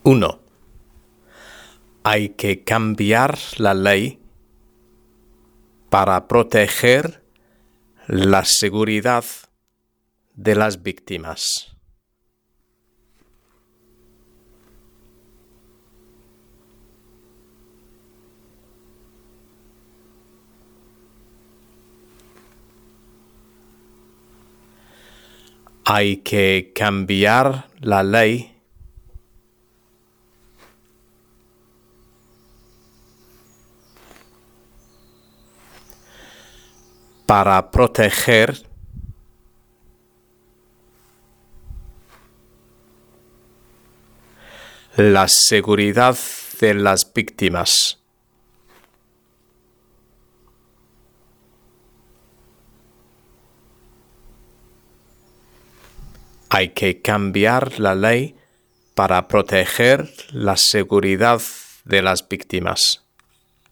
1. Hay que cambiar la ley para proteger la seguridad de las víctimas. Hay que cambiar la ley para proteger la seguridad de las víctimas. Hay que cambiar la ley para proteger la seguridad de las víctimas.